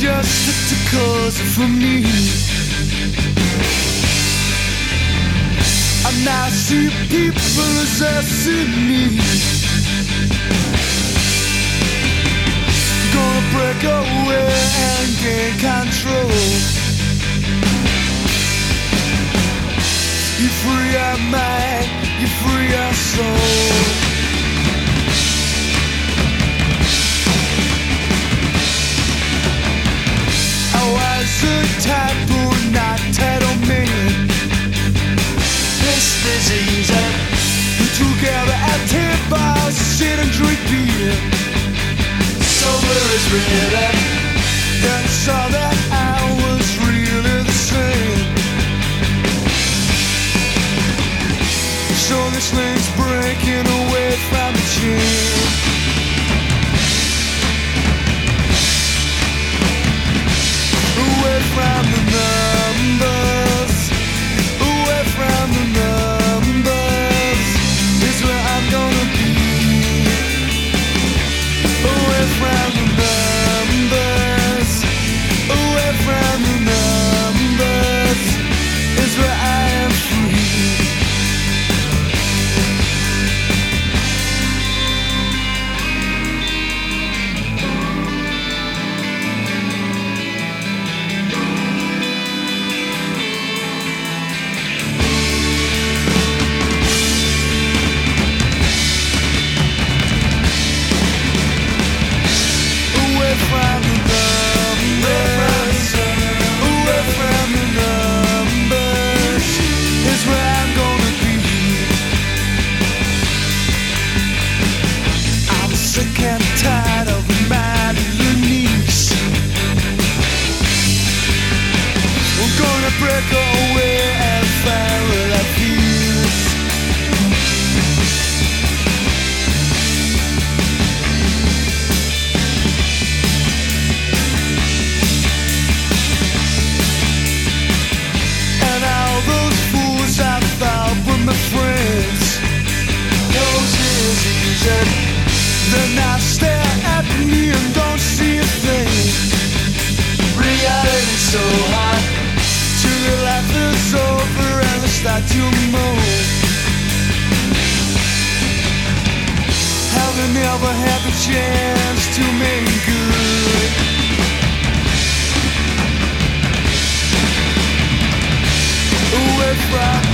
just a cause for me. And I see people as I see me. Gonna break away and gain control. You free your mind, you free your soul. I was a type of not title man. This disease together at 10 bars, sit and drink beer. Sober is rhythm. Then saw that I was really the same. So this thing's breaking away from the chain. Away from the numbers, away from the numbers is where I'm gonna be. Away from the numbers, away from the numbers is where I am free. Break away and find what I feel. And all those fools I thought were my friends, those is easy. Then I stare at me and don't see a thing. Reality's so hot. The life is over and I start to move. Having never had the chance to make good. Away from